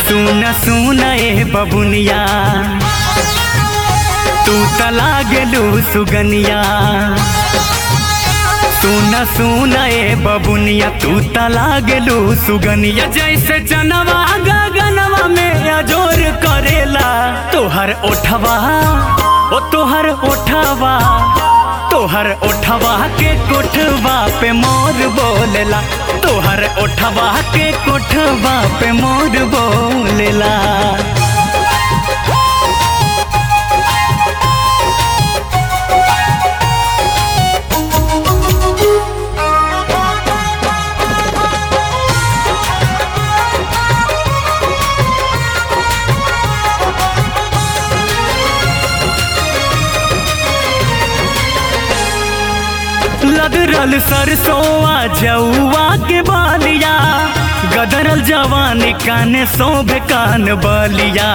सुन सुन ए बबुनिया तू तला गेलू सुगनिया। सुन सुन ए बबुनिया तू तला गेलू सुगनिया। जैसे जनवा गगनवा में अजोर करेला तोहर ओठवा ओ तोहर ओठवा तोहर ओठवा के कोठवा पे मोर बोलेला। तोहर ओठवा के कोठवा पे मोर बोलेला। लदरल सरसोआ जौआ के बालिया गदरल जवानी काने शोभे कान बलिया।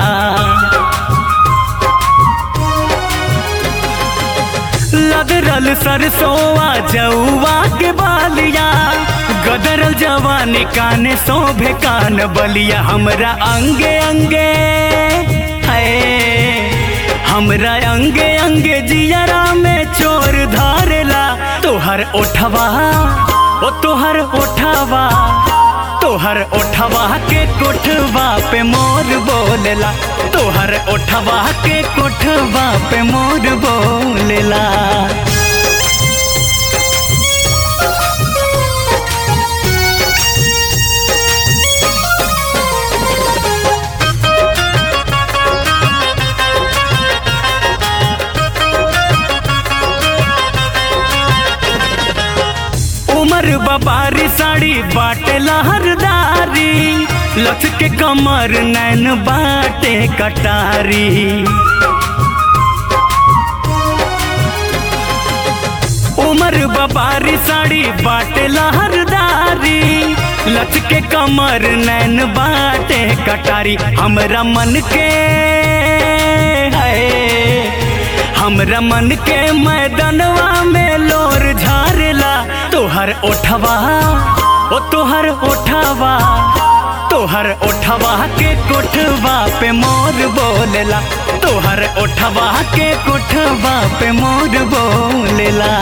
लदरल सरसोआ जौआ के बालिया गदरल जवानी काने शोभे कान बलिया। हमरा अंगे अंगे है हमरा अंगे अंगे जियरा में चोर धारेला। तोहर ओठवा ओ तोहर ओठवा तोहर ओठवा के कोठवा पे मोर बोलेला। तोहर ओठवा के कोठवा पे मोर बोलेला। उमर बबारी साड़ी बाटे लहरदारी लच के कमर नैन बाटे कटारी। उमर बबारी साड़ी बाटे लहरदारी लच के कमर नैन बाटे कटारी। हमरा मन के हमरा मन के मैदानवा में लोर झारेला। तोहर ओठवा ओ तोहर ओठवा तोहर ओठवा के कोठवा पे मोर बोलेला। तोहर ओठवा के कोठवा पे मोर बोलेला।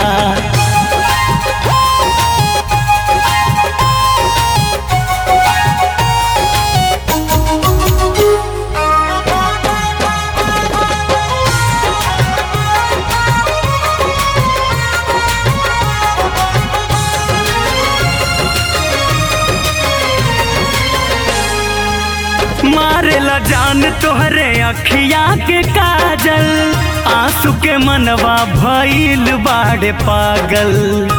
मारेला जान तोहरे अखिया के काजल आंसू के मनवा भइल बाड़े पागल।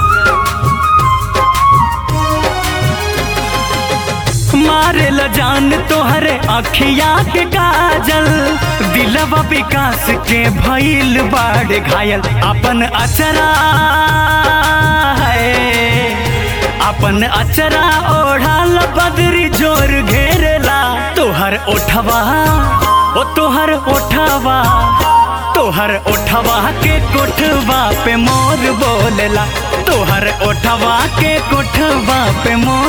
मारेला जान तोहरे अखिया के काजल दिलवा विकास के भइल बाड़े घायल। अपन अचरा अपन अचरा ओढ़ाल बदरी जोर घेरेला। तोहर ओठवा ओ तोहर ओठवा तोहर ओठवा के कोठवा पे मोर बोलेला। तोहर ओठवा के कोठवा पे मोर